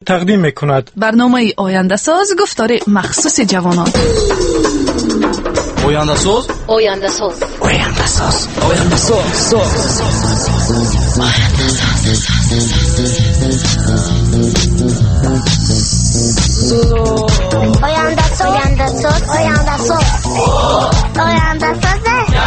تقدیم میکند. برنامه آینده ساز، گفتار مخصوص جوانان. آینده ساز، آینده ساز، آینده ساز، آینده ساز، آینده ساز، آینده ساز، آینده ساز، آینده ساز.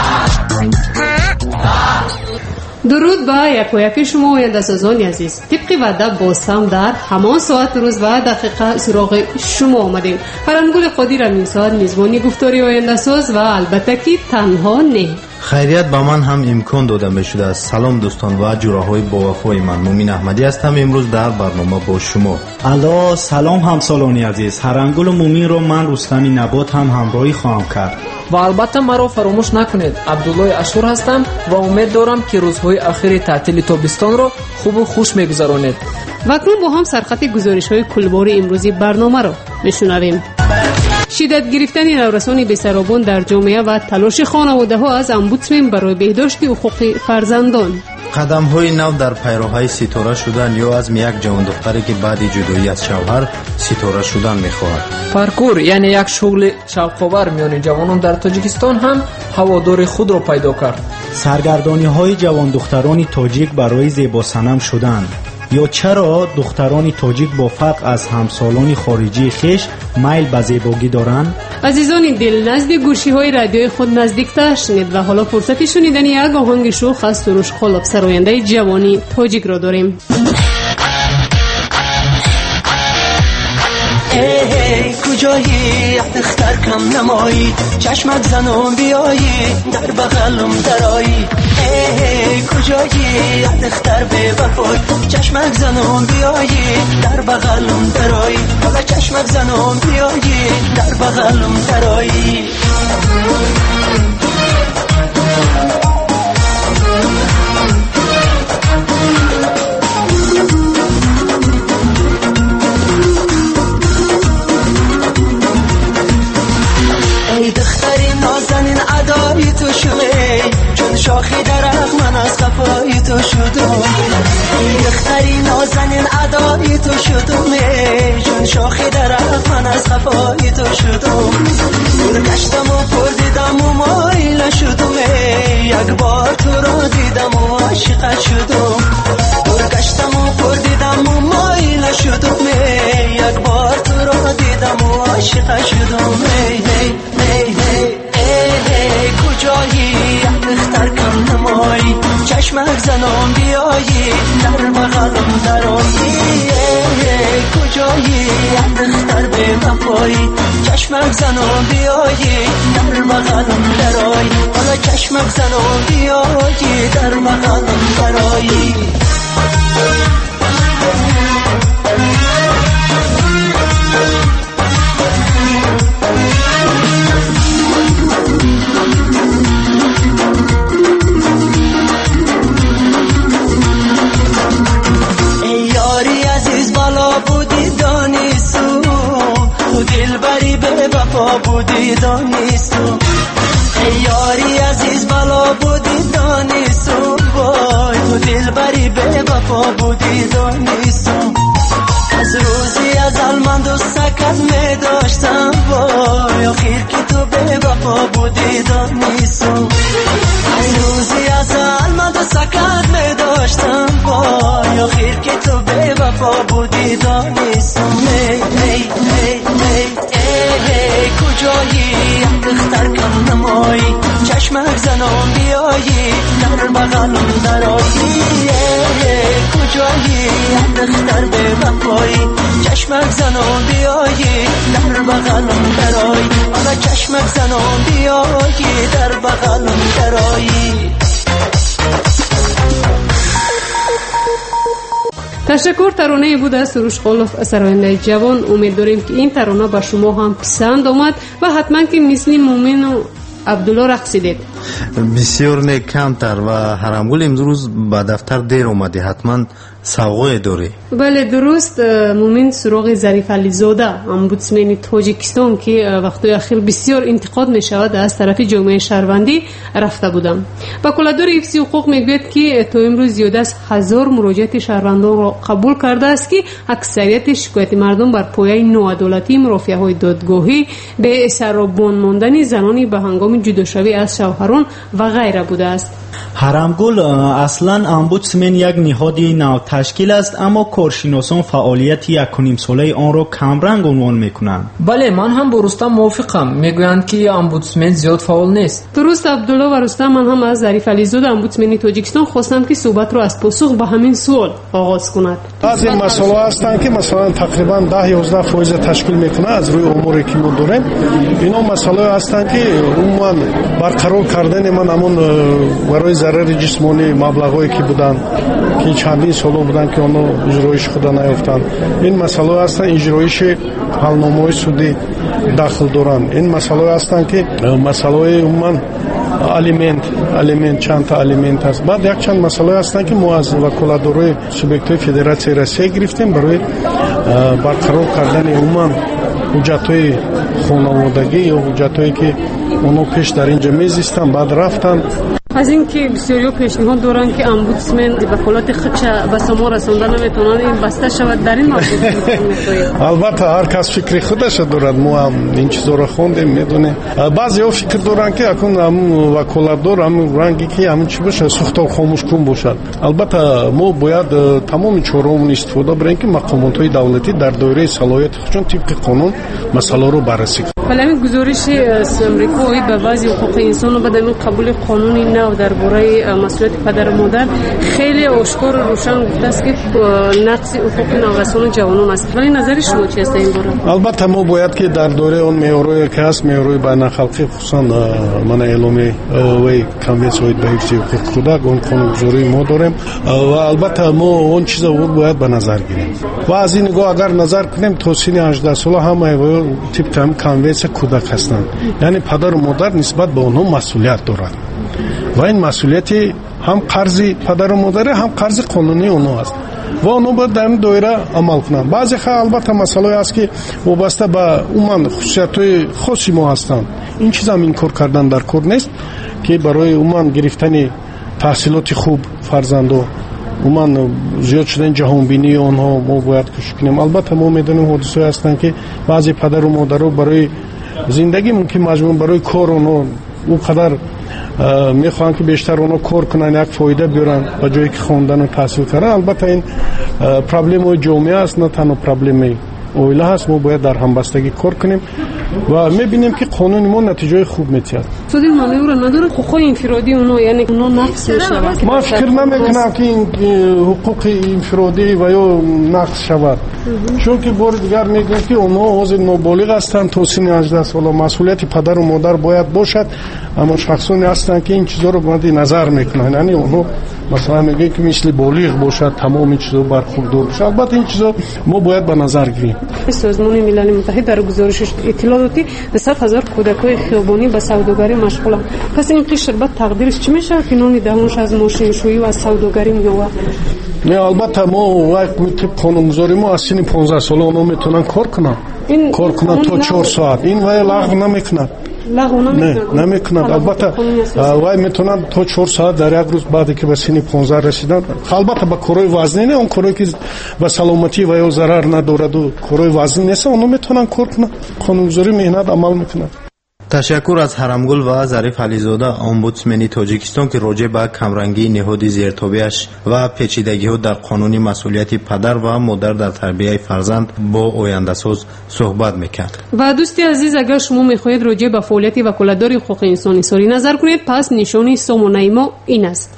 درود با یک و یک شما آینده سازان عزیز. طبق وعده باز هم در همان ساعت روز و دقیقه سراغ شما آمدیم. هرانگل قادر این ساعت میزبانی گفتاری آینده ساز و البته که تنها نه. خیریت با من هم امکان داده می شده است. سلام دوستان و جوراهای با وفای من مومین احمدی هستم. امروز در برنامه با شما. الو سلام همسالانی عزیز. هرانگل مومین رو من رستمی نبات هم همراهی خواهم کرد. و البته مرا فراموش نکنید. عبدالله اشور هستم و امید دارم که روزهای اخیر تعطیل تابستان رو خوب و خوش میگذرانید. و اکنون با هم سرخط گزارش‌های کلبار امروزی برنامه رو میشنویم. شدت گرفتن نورسان بی‌سرابان در جامعه و تلاش خانواده‌ها از امبودسمن برای بهداشت حقوق فرزندان. قدم‌های نو در پیراهی ستاره شدن یا از یک جوان دختری که بعد جدایی از شوهر ستاره شدن می‌خواهد. پارکور یعنی یک شغل شوق‌آور میان جوانان در تاجیکستان هم هوادار خود را پیدا کرد. سرگردانی‌های جوان دختران تاجیک برای زیبا صنم شدن. یا چرا دختران تاجیک با فرق از همسالان خارجی خیش میل به زیبایی دارند؟ عزیزان دل، نزد گوشی‌های رادیوی خود نزدیک‌تر شنید و حالا فرصت شنیدن یک آهنگ شوخ از سروش خالاب سراینده جوانی تاجیک را داریم. کجایی اختر کم نمایی چشمک زنم بیایی در بغلم درایی کجایی اختر به وفای چشمک زنم بیایی در بغلم درایی حالا چشمک زنم بیایی در بغلم درایی نازنین ادایی تو شده چون شاخی درخت من از خفایی تو شدم دختری نازنین ادایی تو شدم چون شاخی درخت من از خفایی تو شدم دور گشتم و پر دیدم و مایل شدم یک بار تو را دیدم و عاشقت شدم دور گشتم و پر دیدم و مایل شدم یک بار تو را دیدم و عاشقت شدم کجایی اختر کم نمایی چشمک زنم بیایی در بغلم درایی کجایی اختر به وفایی چشمک زنم بیایی در بغلم درایی حالا چشمک زنم بیایی در بغلم درایی بودی دانیستم یاری عزیز بالا بودی دانیستم وای تو دلبری به وفا بودی دانیستم از روزی ازل من دوستکت می داشتم وای آخر که تو به وفا بودی دانیستم از روزی ازل من دوستکت می داشتم وای آخر که تو به وفا بودی دانیستم کجایی اختر کم نمایی چشمک زنم بیایی در بغلم درایی کجایی اختر به وفایی چشمک زنم بیایی در بغلم درایی حالا چشمک زنم بیایی در بغلم درایی. تشکر. ترانه بود از سروش خالق سراینده جوان. امید داریم که این ترانه به شما هم پسند آمد و حتما که مثل مومن و عبدالله رقصیدید. بسیار نیک کمتر و هرانگل امروز به دفتر دیر اومدی، حتما سوغای داری؟ بله درست. مومن سراغ ظریف علیزاده امبودسمن تاجیکستان که وقتی اخیر بسیار انتقاد می شود از طرف جامعه شهروندی رفته بودم. وکالتدار حفظ حقوق میگوید که تا امروز زیاده از 1000 مراجعت شهروندان را قبول کرده است که اکثریت شکایت مردم بر پایه ناعدالتی مرافعه‌های دادگاهی به سرابان ماندن زنانی به هنگام جداشوی از شوهران و غیره بوده است. حرمگل اصلا امبودسمن یک نهاد نو تشکیل است، اما کارشناسان فعالیت 1.5 ساله آن را کمرنگ عنوان میکنند. بله من هم با رستم موافقم. میگویند که امبودسمن زیاد فعال نیست. درست عبدالله و رستم. من هم از ظریف علیزاده امبودسمن تاجیکستان خواستم که صحبت را از پاسخ به همین سوال آغاز کند. از این مسئله هستند که مثلا تقریبا 10-11% تشکیل میکنه از روی اموری که ما داریم. اینا مسئله هستند که عموما برقرار کردن من همون برای ضرر جسمانی مبلغایی که بودن که چندین سال بودن که اونو اجرایش خدا نیافتن. این مسئله هستند اجرایش حلنامه‌های سودی داخل دارن. این مسئله هستند که مسئله عموما الیمنت چند تا الیمنت هست. بعد یک چند مسئله هستند که ما از وکالتدارای سوبیکت‌های فدراسیون روسیه گرفتیم برای برقرار کردن عموما حجت‌های خانوادگی یا حجت‌هایی که اونو پیش در اینجا میزیستن بعد رفتن. از اینکه بسیاری پیشنهاد دارن که امبودسمن وکالت خودش به شما رساندن نمیتونن این بسته شود در این موضوع. البته هر کس فکر خودش دارد. ما هم این چیزا رو خوندیم میدونیم. بعضیا فکر دارن که اكون هم وکالتدار هم رنگی که همون چی باشه سوخت و خاموش کن باشد. البته ما باید تمام چهارمون استفاده بریم که مقامات دولتی در دایره صلاحیت خودشون طبق قانون مسئله رو بررسی کنند. ولی این گزارش امریکایی به بعضی حقوق انسان و بعد این قبول قانونی نو درباره مسئولیت پدر و مادر خیلی آشکار و روشن گفته است که نقض حقوق نوجوانان و جوانان است. ولی نظر شما چی است این باره؟ البته ما باید که در دوره اون معیارهای که هست معیارهای بین‌الخلقی خصوصا من اعلام و کنوانسیون به حفظ حقوق کودک اون قانونگذاری ما داریم و البته ما اون چیزا باید به نظر گیریم و از این نگاه اگر نظر کنیم تا سن 18 ساله همه طبق هم کنوانسیون کودک هستند. یعنی پدر و مادر نسبت به اونها مسئولیت دارند و این مسئولیتی هم قرض پدر و مادر هم قرض قانونی اونها است و اونها باید در این دایره عمل کنند. بعضی البته مسئله است که وابسته به عموما خصوصیت‌های خاصی ما هستند. این چیز هم این کار کردن در کار نیست که برای عموما گرفتن تحصیلات خوب فرزندو عموما زیاد شدن جهانبینی آنها ما باید کوشش کنیم. البته ما میدونیم حادثه هستند که بعضی پدر و مادرها برای زندگی ممکن مجبور برای کار اونها اونقدر میخوان که بیشتر اونا کار کنن یک فایده بیارن به جایی که خواندن و تحصیل کردن. البته این پرابلم جامعه است نه تنها پرابلم اویله هست. ما باید در همبستگی کار کنیم و میبینیم که قانون ما نتیجه خوب میتید. سودی مانور نداره حقوق انفرادی اونها یعنی اونها نقص میشه. ما فکر نمیکنم که این حقوق انفرادی و یا نقص شود چون که بار دیگر میگم که اونها حاضر نابالغ هستند تا سن 18 سال. مسئولیت پدر و مادر باید باشد اما شخصانی هستند که این چیزا رو مد نظر میکنن. یعنی اونها مثلا میگه که مثل بالغ باشد تمام این چیزا برخوردار باشد. البته این چیزا ما باید به نظر گیریم. سازمان ملل متحد در گزارشش اطلاع داد که 100,000 کودکای خیابانی به سوداگری مشغولند. پس این قشر بعد تقدیرش چی میشه که نون دهانش از ماشینشویی و از سوداگری میوه؟ نه البته ما وقت طبق قانونگذاری ما از سن 15 سال اونها میتونن کار کنن تا 4 ساعت. این وای لغو نمیکنن. نمیکنند. البته وای میتونن تا 4 ساعت در یک روز بعد که به سن 15 رسیدن. البته با کارهای وزنی نه، اون کاری که به سلامتی و یا ضرر ندارد و کارهای وزنی نیست اونها میتونن کار کنن. قانونگذاری مهنت عمل میکنن. تشکر از حرمگل و ظریف علیزاده امبودسمن تاجیکستان که راجع به کمرنگی نهاد زیرتابیش و پیچیدگی‌ها در قانون مسئولیت پدر و مادر در تربیت فرزند با آینده‌ساز صحبت می‌کرد. و دوستی عزیز اگر شما می‌خواهید راجع به فعالیت وکالتدار حقوق انسانی ساری نظر کنید پس نشانی سامانه ما این است: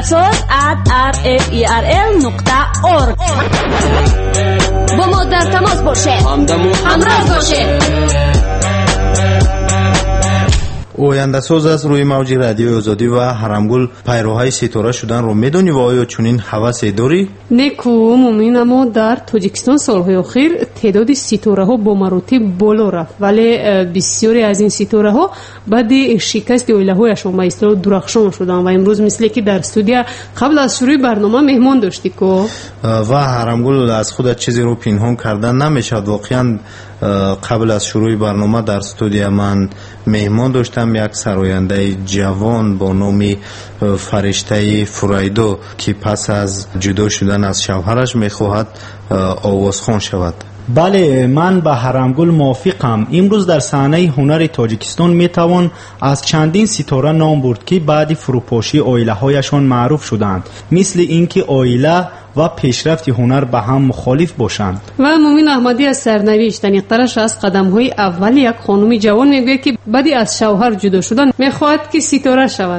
oyandasoz@rferl.org. با ما در تماس باشید. همراه باشید. ояндасоз аз рӯи мавҷи радиои озодӣ ва ҳарамгул пайроҳаи ситора шуданро медонӣ ва оё чунин ҳавасе дорӣ? неку мумин, аммо дар тоҷикистон солҳои охир теъдоди ситораҳо бо маротиб боло рафт, вале бисёре аз ин ситораҳо баъди шикасти оилаҳояшон ба истилоҳ дурахшон шуданд ва имрӯз мисле ки дар студия қабл аз шурӯи барнома меҳмон доштӣ ко ва ҳарамгул аз худат чизеро пинҳон кардан намешавад. воқеан қабл аз шурӯи барнома дар студия ман меҳмон доштам, як сарояндаи ҷавон бо номи Фариштаи Фурайдо, ки пас аз ҷудо шудан аз шавҳараш мехоҳад овозхон шавад. бале, ман ба ҳарамгул мувофиқам. имрӯз дар саҳнаи ҳунари тоҷикистон метавон аз чандин ситора ном бурд ки баъди фурӯпошии оилаҳояшон маъруф шуданд, мисли ин ки оила ва пешрафти ҳунар ба ҳам мухолиф бошанд. ва мумин аҳмадӣ аз сарнавишт таниқтараш аз қадамҳои аввали як хонуми ҷавон мегӯяд ки баъди аз шавҳар ҷудо шудан мехоҳад ки ситора шавад.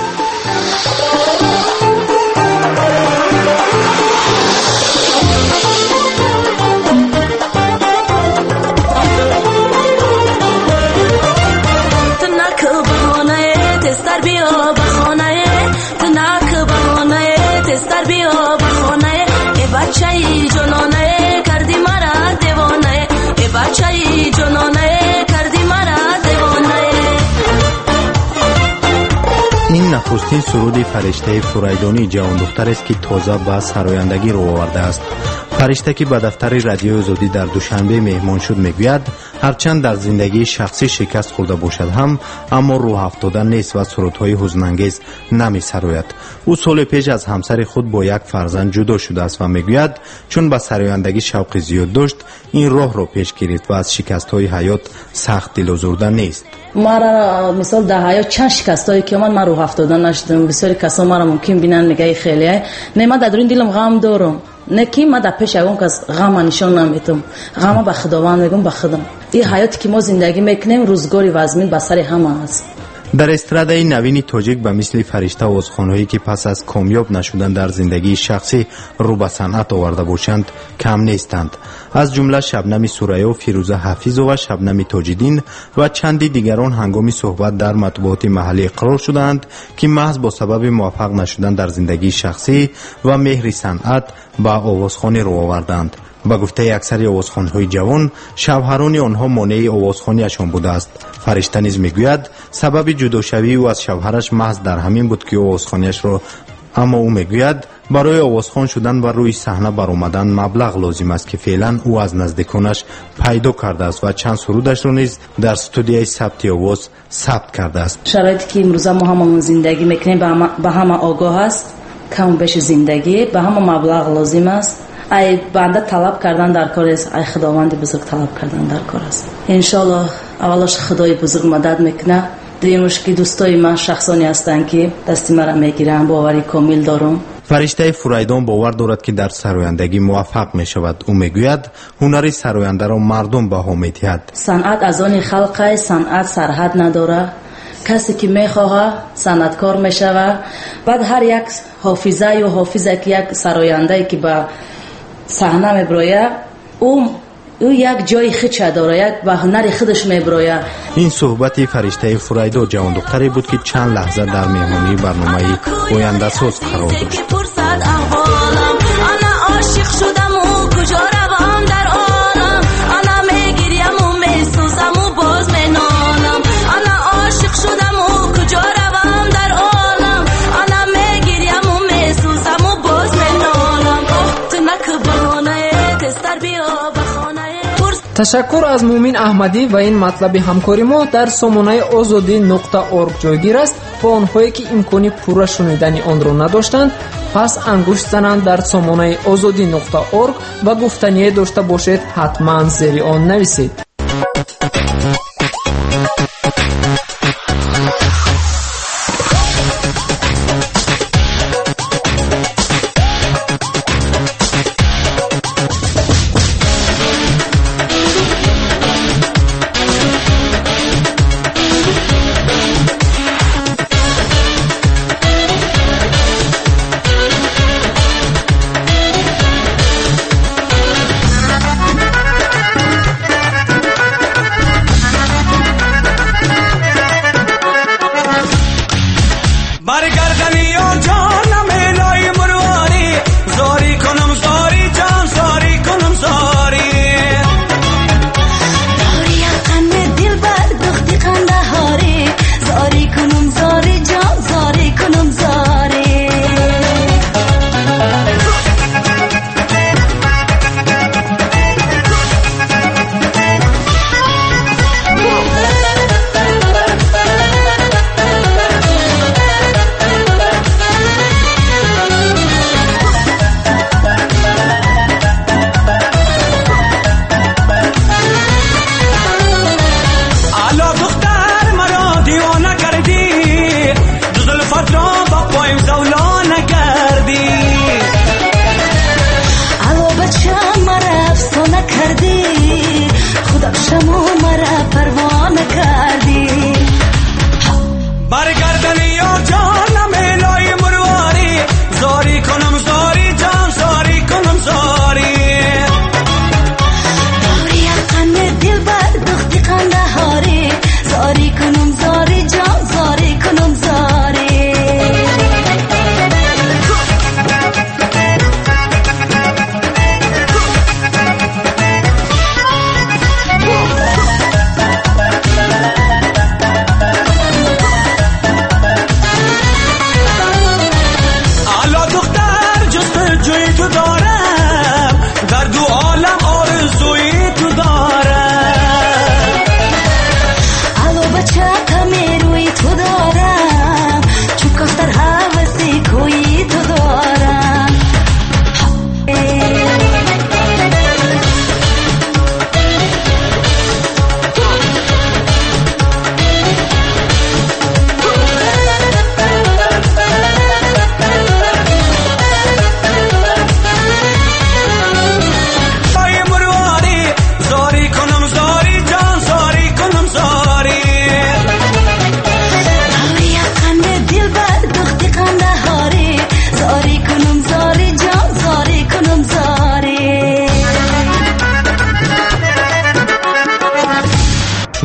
ин нахустин суруди Фариштаи Фурайдони ҷавондухтарест ки тоза ба сарояндагӣ рӯ овардааст. фаришта ки ба дафтари радиои озодӣ дар душанбе меҳмон шуд мегӯяд, ҳарчанд дар зиндагии шахсӣ шикаст хӯрда бошад ҳам, аммо рӯҳафтода нест ва сурудҳои ҳузнангез намесарояд. ӯ соли пеш аз ҳамсари худ бо як фарзанд ҷудо шудааст ва мегӯяд чун ба сарояндагӣ шавқи зиёд дошт, ин роҳро пеш гирифт ва аз шикастҳои ҳаёт сахт дилозурда нест. мара мисол дар ҳаёт чанд шикастҳое ки ман рӯҳафтода нашудам. бисёри касо мара мумкин бинанд мегаи хеле не, ман дар дурин дилам ғам дорам, не ки ман дар пеш ягон кас ғама нишон наметам. ғама ба худованд мегӯям, ба худам. ин ҳаёте ки мо зиндагӣ мекунем рӯзгори вазмин ба сари ҳама аст. дар эстрадаи навини тоҷик ба мисли фаришта овозхонҳое ки пас аз комёб нашудан дар зиндагии шахсӣ рӯ ба санъат оварда бошанд кам нестанд. аз ҷумла шабнами сураё, фирӯза ҳафизова, шабнами тоҷиддин ва чанди дигарон ҳангоми суҳбат дар матбуоти маҳаллӣ иқрор шуданд ки маҳз бо сабаби муваффақ нашудан дар зиндагии шахсӣ ва меҳри санъат ба овозхонӣ рӯ оварданд. ба гуфтаи аксари овозхонҳои ҷавон, шавҳарони онҳо монеи овозхониашон будааст. фаришта низ мегӯяд сабаби ҷудошавии ӯ аз шавҳараш маҳз дар ҳамин буд ки овозхониашро, аммо ӯ мегӯяд барои овозхон шудан ва рӯи саҳна баромадан маблағ лозим аст ки феълан ӯ аз наздиконаш пайдо кардааст ва чанд сурудашро низ дар студияи сабти овоз сабт кардааст. шароите ки имрӯза мо ҳамамон зиндагӣ мекунем ба ҳама огоҳ аст. каму беши зиндагӣ ба ҳама маблағ лозим аст. ай банда талаб кардан дар кор аст, ай худованди бузург талаб кардан дар кор аст. иншоаллоҳ аввалош худои бузург мадад мекуна. дуюмаш ки дӯстои ман шахсоне ҳастанд ки дасти мара мегиранд, бовари комил дорам. фариштаи Фурайдон бовар дорад ки дар сарояндагӣ муваффақ мешавад. ӯ мегӯяд ҳунари сарояндаро мардум баҳо медиҳад. санъат аз они халқай, санъат сарҳад надорад. касе ки мехоҳад санъаткор мешавад. баъд ҳар як ҳофиза ё ҳофиза ки як сарояндае ки ба саҳна меброяд, ӯ як ҷои хича дора, як ба ҳунари худаш меброяд. ин суҳбати фариштаи Фурайдо, ҷавондухтаре буд ки чанд лаҳза дар меҳмонии барномаи ояндасоз қарор дошт. ташаккур аз мумин аҳмадӣ ва ин матлаби ҳамкори мо дар сомонаи озодӣ.орг ҷойгир аст. бо онҳое ки имкони пурра шунидани онро надоштанд, пас ангушт зананд дар сомонаи озодӣ.орг ва гуфтание дошта бошед, ҳатман зери он нависед.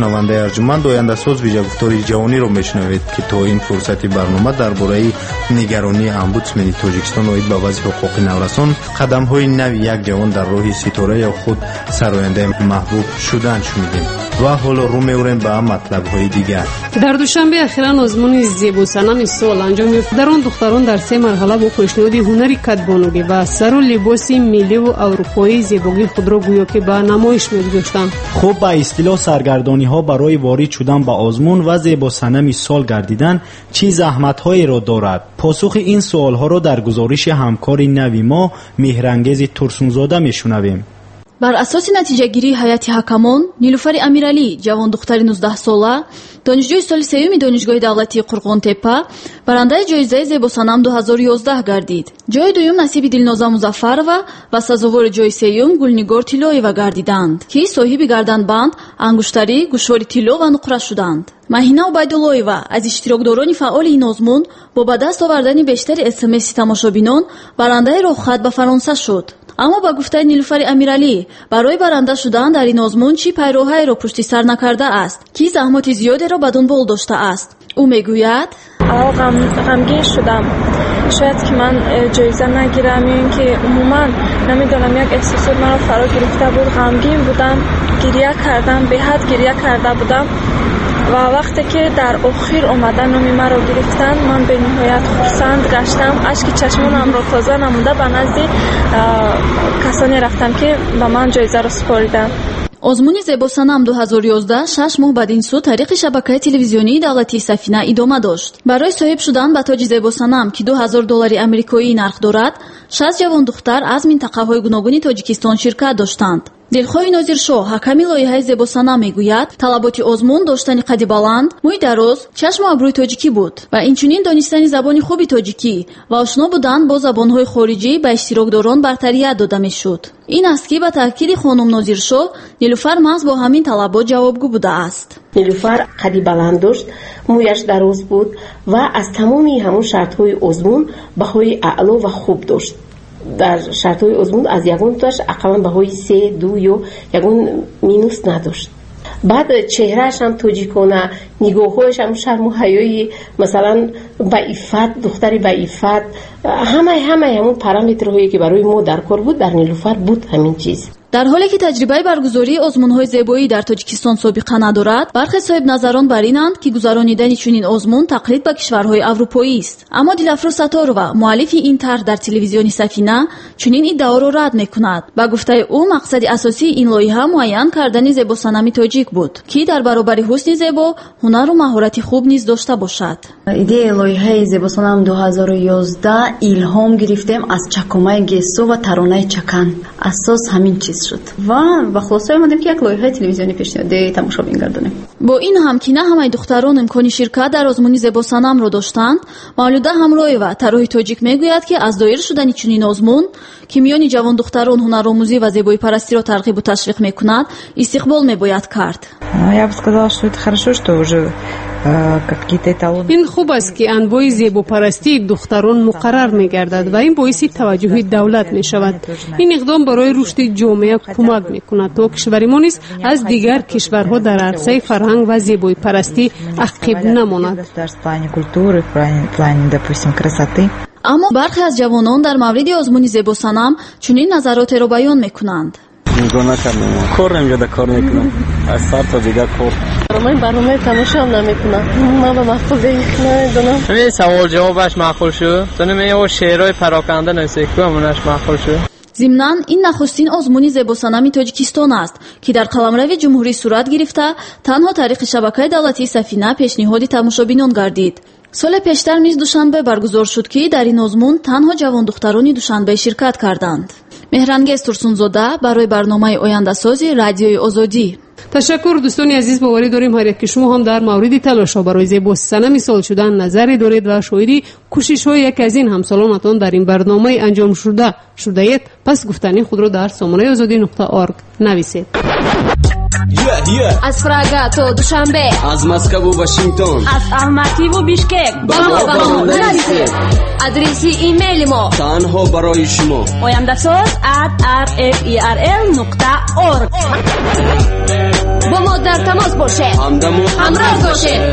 шунавандаи арҷуманд, ояндасоз виҷагуфтори ҷавониро мешунавед ки то ин фурсати барнома дар бораи нигаронии омбудсмени Тоҷикистон оид ба вазъи ҳуқуқи наврасон, қадамҳои нави як ҷавон дар роҳи ситораи худ сарояндаи маҳбуб шудан шунидем. ва ҳоло рӯ меорем ба матлабҳои дигар. дар душанбе ахиран озмуни зебосанами сол анҷом ёфт. дар он духтарон дар 3 марҳала бо пешниҳоди ҳунари кадбонугӣ ва сару либоси милливу аврупоии зебогии худро гӯё ки ба намоиш мегузоштанд. хуб ба истилоҳ саргардониҳо барои ворид шудан ба озмун ва зебосанами сол гардидан чӣ заҳматҳоеро дорад? посухи ин суолҳоро дар гузориши ҳамкори нави мо меҳрангези турсунзода мешунавем. бар асоси натиҷагирии ҳайати ҳакамон, Нилуфари Амиралӣ, ҷавон духтари 19 сола, донишҷӯи соли сеюми донишгоҳи давлатии Қурғонтепа, барандаи ҷоизаи зебосанам 2011 гардид. ҷои дуюм насиби Дилноза Музаффарова ва сазовори ҷои сеюм Гулнигор Тиллоева гардиданд, ки соҳиби гарданбанд, ангуштарӣ, гӯшвори тилло ва нуқра шуданд. Маҳина Убайдуллоева аз иштирокдорони фаъоли ин озмун бо ба даст овардани бештари СМС-и тамошобинон барандаи роҳхат ба Фаронса шуд. аммо ба гуфтаи Нилуфари Амиралӣ, барои баранда шудан дар ин озмун чӣ пайроҳаеро пушти сар накардааст, ки заҳмоти зиёдеро ба дунбол доштааст. ӯ мегӯяд: ғамгин шудам. шояд ки ман ҷоиза нагирам, ё ин ки умуман намедонам, як эҳсосот маро фаро гирифта буд. ғамгин будам, гирья кардам, беҳад гирья карда будам ва вақте ки дар охир омада номи маро гирифтанд, ман бениҳоят хурсанд гаштам. ашки чашмонамро тоза намуда ба назди касоне рафтам ки ба ман ҷоизаро супориданд. озмуни зебосанам 2011 6 моҳ баъд ин су тариқи шабакаи телевизионии давлатии Сафина идома дошт. барои соҳиб шудан ба тоҷи зебосанам ки $2000 амрикоӣ нарх дорад, 6 ҷавон духтар аз минтақаҳои гуногуни Тоҷикистон ширкат доштанд. дилхоҳи Нозиршоҳ, ҳаками лоиҳаи зебосанам, мегӯяд, талаботи озмун доштани қади баланд, мӯи дароз, чашму абрӯи тоҷикӣ буд ва инчунин донистани забони хуби тоҷикӣ ва ошно будан бо забонҳои хориҷӣ ба иштирокдорон бартарият дода мешуд. ин аст ки ба таъкиди хонум Нозиршоҳ, Нилуфар маҳз бо ҳамин талабот ҷавобгӯ будааст. Нилуфар қади баланд дошт, мӯяш дароз буд ва аз тамоми ҳамон шартҳои озмун баҳои аъло ва хуб дошт. дар шартҳои озмун аз ягон таш ақаллан баҳои 3, 2 ё ягон минус надошт. баъд чеҳрааш ҳам тоҷикона, нигоҳҳояш ҳам шарму ҳаёи масалан ба иффат, духтари ба иффат, ҳамаи ҳамон параметрҳое ки барои мо дар кор буд, дар Нилуфар буд ҳамин чиз. дар ҳоле ки таҷрибаи баргузории озмунҳои зебоӣ дар Тоҷикистон собиқа надорад, бархе соҳибназарон бар инанд, ки гузаронидани чунин озмун тақлид ба кишварҳои аврупоист. аммо Дилафрӯз Сатторова, муаллифи ин тарҳ дар телевизиони Сафина, чунин иддаоро рад мекунад. ба гуфтаи ӯ, мақсади асосии ин лоиҳа муайян кардани зебосанами тоҷик буд, ки дар баробари ҳусни зебо, ҳунару маҳорати хуб низ дошта бошад. идеяи лоиҳаи зебосанам 2011 илҳом гирифтем аз чакомаи Гессо ва таронаи Чакан. асос ҳамин чиз шуд ва ба хулоса омадем ки як лоиҳаи телевизионӣ пешниҳоди тамошобин гардонем. бо ин ҳам ки на ҳамаи духтарон имкони ширкат дар озмуни зебосанамро доштанд, Мавлуда Ҳамроева, тароҳи тоҷик, мегӯяд ки аз доир шудани чунин озмун, ки миёни ҷавондухтарон ҳунаромӯзӣ ва зебоипарастиро тарғибу ташвиқ мекунад, истиқбол мебояд кард. Я бы сказала, что это хорошо, что уже какие-то эталоны. ин хуб аст ки анбои зебопарастии духтарон муқаррар мегардад ва ин боиси таваҷҷуҳи давлат мешавад. ин иқдом барои рушди ҷомеа кӯмак мекунад то кишвари мо низ аз дигар кишварҳо дар арсаи фарҳанг ва зебоипарастӣ ақиб намонад. аммо бархе аз ҷавонон дар мавриди озмуни зебосанам чунин назаротеро баён мекунанд. нигоҳ накардам, кор намеҷода кор мекунам, аз сар то дигар кор. من برنامه تماشام نمیکنم. من به محفوظ نمیدونم. همین سوال جوابش معقول شد. تو نمی‌او شعرهای پراکنده نویسی که همونش معقول شد. зимнан ин нахустин озмуни зебосанами Тоҷикистон аст, ки дар қаламрави ҷумҳурӣ сурат гирифта, танҳо тариқи шабакаи давлатии Сафина пешниҳоди тамошобинон гардид. соли пештар низ душанбе баргузор шуд, ки дар ин озмун танҳо ҷавондухтарони Душанбе ширкат карданд. меҳрангез Турсунзода барои барномаи ояндасози Радиои Озодӣ. ташаккур дӯстони азиз, боварӣ дорем ҳар як ки шумо ҳам дар мавриди талошҳо барои зебосанами сол шудан назаре доред ва шоиди кӯшишҳои яке аз ин ҳамсолонатон дар ин барномаи анҷом шудаед. пас гуфтани худро дар somонаи ozodi.org нависед. аз Прага то Душанбе, аз Москву Вашингтон, аз Алмативу Бишкек ба мо нависед. адреси имейли мо танҳо барои шумо oyandasоз@rferl.org. با ما در تماس باشه. همراه باشه.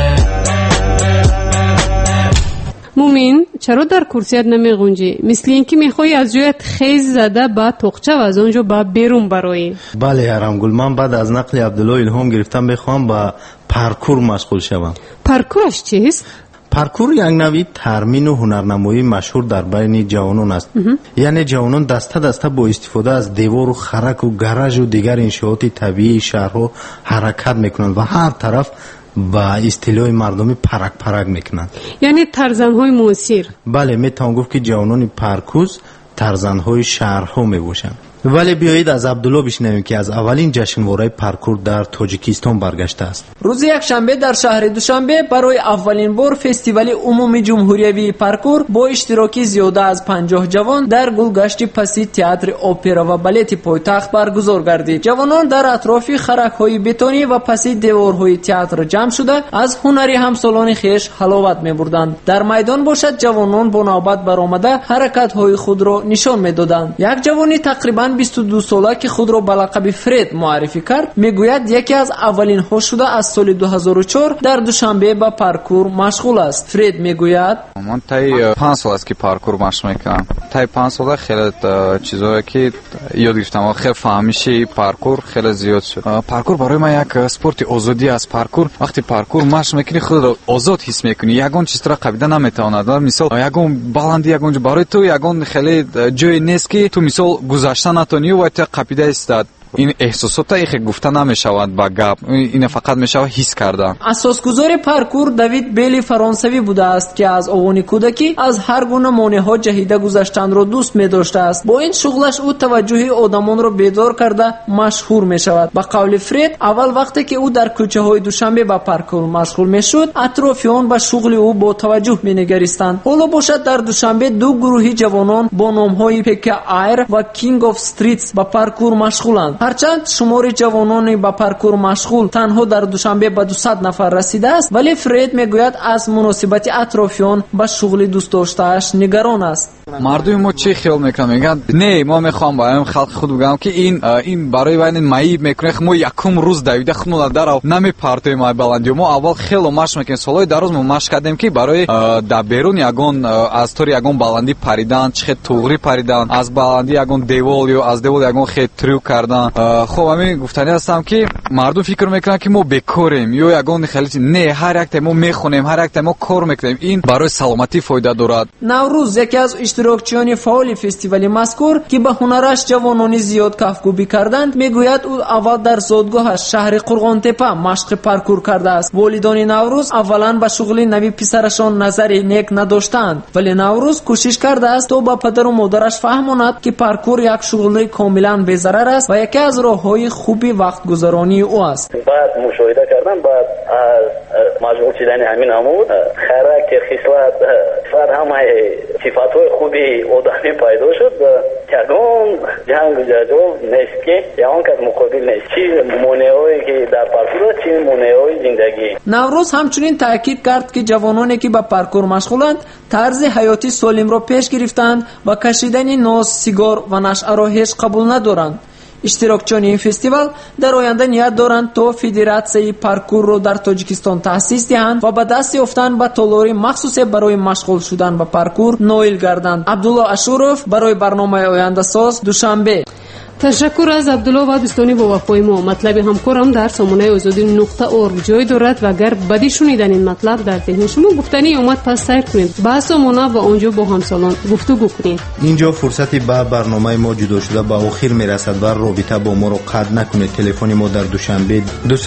مومین چرا در کرسیت نمیغنجی؟ مثل اینکه میخوای از جایت خیز زده با تخچه و از اونجا با بیرون برایی. بله حرامگل، من بعد از نقل عبدالله الهام گرفتم بخوام با پارکور مشغول شوم. پارکورش چیست؟ پارکور یک نوعی ترمین و هنرنمایی مشهور در بین جوانان است. یعنی جوانان دسته دسته با استفاده از دیوار و خرک و گراژ و دیگر انشاءات طبیعی شهرها حرکت میکنند و هر طرف با استیلای مردمی پرک میکنند. یعنی ترزنهای موسیر. بله، میتوان گفت که جوانان پارکوز ترزنهای شهرها میباشند. ولی بیایید از عبدالله بشنویم که از اولین جشنواره پارکور در تاجیکستان برگشته است. روز یکشنبه در شهر دوشنبه برای اولین بار فستیوال عمومی جمهوریوی پارکور با اشتراکی زیاده از 50 جوان در گلگشت پسی تئاتر اپرا و بالت پایتخت برگزار گردید. جوانان در اطراف خرک‌های بتونی و پسی دیوارهای تئاتر جمع شده از هنری همسالان خویش حلاوت می‌بردند. در میدان باشد جوانان با نوبت برآمده حرکت‌های خود را نشان می‌دادند. یک جوانی تقریباً 22 ساله که خود را به لقب فرید معرفی کرد میگوید یکی از اولین ها شده از سال 2004 در دوشنبه با پارکور مشغول است. فرید میگوید من تای 5 سال است که پارکور مشق میکنم. تای 5 سال خیلی چیزایی که یاد گرفتم و خیلی فهمیشی پارکور خیلی زیاد شد. پارکور برای من یک اسپورت آزادی است. پارکور وقتی پارکور مشق میکنی خود را آزاد حس میکنی. یگان چیز را قبیده نمیتواند. مثال یگان بلندی یگان برای تو یگان خیلی جای نیست که تو مثال گذشتن نتونی و تو قبیده استاد. این احساسات ایخ گفته نمیشود با گپ، این فقط میشود حس کردن. اساسگذار پارکور دیوید بیلی فرانسوی بوده است که از اوان کودکی از هر گونه مانع‌ها جهیده گذشتن را دوست می‌داشته است. با این شغلش او توجه آدمان را بیدار کرده مشهور می‌شود. با قول فرید اول وقتی که او در کوچه‌های دوشنبه با پارکور مشغول می‌شد اطرافیان به شغل او با توجه می‌نگریستند. حالا باشد در دوشنبه دو گروهی جوانان با نام‌های پیک ایر و کینگ اف استریتس با پارکور مشغولند. هرچند شمار جوانان با پارکور مشغول تنها در دوشنبه به 200 نفر رسیده است، ولی فرید میگوید از مناسبت اطرافیان با شغل دوست داشته‌اش نگران است. مردم ما چی خیال میکنن؟ میگن نه ما میخوام با خلق خود بگم که این برای وین معیب میکنه. ما یکم روز دویده خودمون در نمیپرتیم ما بلندی. ما اول خیلی مشق میکنیم. سالهای دراز ما مشق کردیم که برای در بیرون یگان از طور یگان بلندی پریدن، چه توغری پریدن، از بلندی یگان دیوال یا از دیوال یگان خیلی تریو کردن. خب همین گفتنی هستم که مردم فکر میکنن که ما بیکاریم یا یگان خیلی نه، هر یک ما میخونیم، هر یک ما کار میکنیم. این برای سلامتی فایده دارد. نوروز یکی از اشتراکچیان فعال فستیوال مذکور که به هنرش جوانانی زیاد کفگوبی کردند میگوید او اول در زادگاهش شهر قرغان تپه مشق پارکور کرده است. والدان نوروز اولا به شغل نوی پسرشان نظری نیک نداشتند، ولی نوروز کوشش کرده است تا به پدر و مادرش فهماند که پارکور یک شغل کاملا بی‌ضرر است و یکی از راه‌های خوبی وقت گذرانی او است. بعد مشاهده کردم، بعد از مشغول شدن همین عمود خرک خصلت فر همه صفات‌های خوبی آدمی پیدا شد و یگان جنگ جدال نیست که یگان که مقابل نیست. چی مانع‌هایی که در پارکور چی مانع‌های زندگی. نوروز همچنین تاکید کرد که جوانانی که به پارکور مشغولند طرز حیاتی سالم را پیش گرفتند و کشیدن نوز، سیگار و نشه را هیچ قبول ندارند. اشتراکچیان این فستیوال در آینده نیت دارند تا فدراسیون پارکور را در تاجیکستان تأسیس دهند و به دست یافتن به تالاری مخصوص برای مشغول شدن به پارکور نائل گردند. عبدالله اشورов برای برنامه آینده ساز دوشنبه. تشکر از عبدالله و دوستانی با وفای ما. مطلب همکارم در سامانه آزادی .org جای دارد و اگر بدی شنیدن این مطلب در ذهن شما گفتنی اومد پس سیر کنید با سامانه و آنجا با همسالان گفتگو کنید. اینجا فرصتی با برنامه ما جدا شده به آخر میرسد و رابطه با ما رو قطع نکنید. تلفن ما در دوشنبه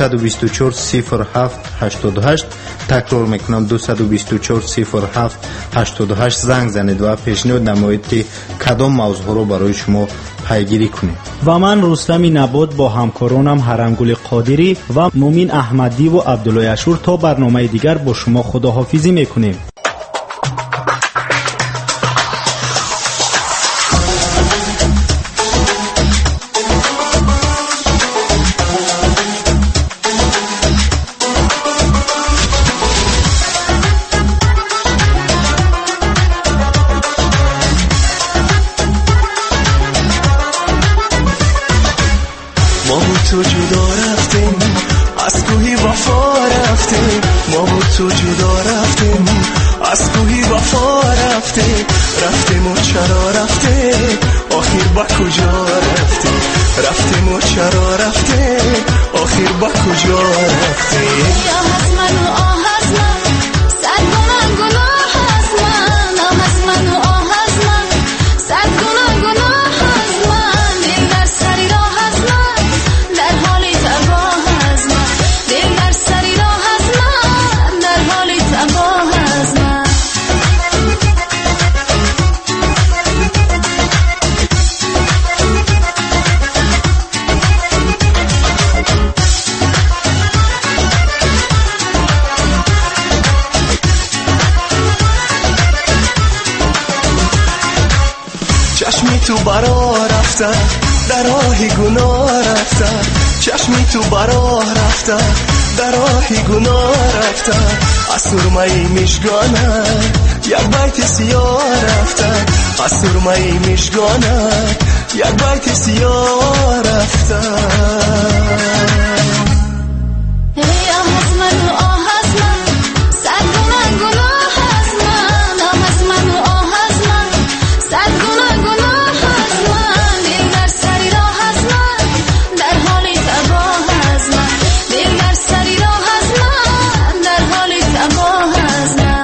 224 07 88 تکرار میکنم 224 07 88 زنگ زنید و پیشنهاد نمایید که کدام موضوع رو برای شما پیگیری کنیم. و من رستمی نبات با همکارانم حرمگل قادری و مومین احمدی و عبدالله اشور تا برنامه دیگر با شما خداحافظی میکنیم. تو جدا رفتیم از کوهی وفا رفتیم ما و تو جدا رفتیم از کوهی وفا رفتیم و چرا رفتیم آخر با کجا رفتیم و چرا رفتیم آخر با کجا رفتیم آه از من و آه از من صد گناه از من آه از من و آه از من صد گناه از من دل در سری راه از من در حال تباه از من دل در سری راه از من در حال تباه از من چشمی تو برا رفته در راه گناه رفته چشمی تو برا رفته در راه گناه رفته از سرمه مشگانه یک بیت سیاه رفته از سرمه مشگانه یک بیت سیاه رفته ای آه از من و آه از من صد گناه از من آه از من و آه از من صد گناه از من دل در سری راه از من در حال تباه از من دل در سری راه از من در حال تباه از من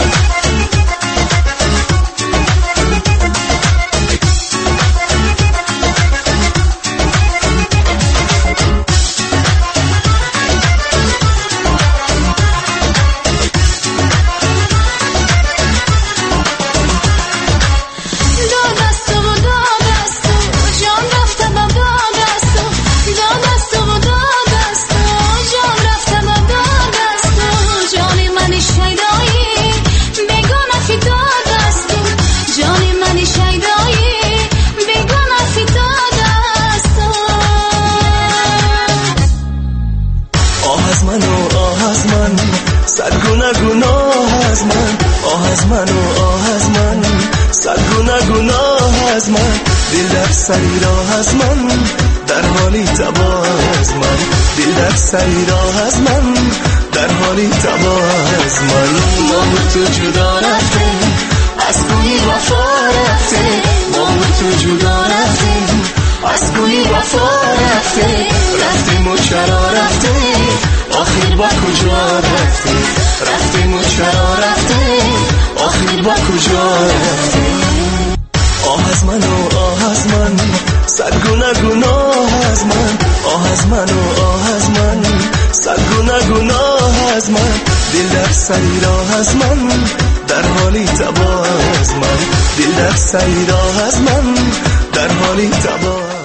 گناه از من دل در سری راه از من در حالی تباه از من دل در سری راه از من در حالی تباه از من ما و تو جدا رفتیم از کوهی وفا رفتیم ما و تو جدا رفتیم از کوهی وفا رفتیم و چرا رفتیم آخر با کجا رفتیم و چرا رفتیم آخر با کجا رفتیم آه از من و آه از من صد گناه از من آه از من و آه از من صد گناه از من دل در سری راه از من در حالی تباه از من دل در سری راه از من در حالی تباه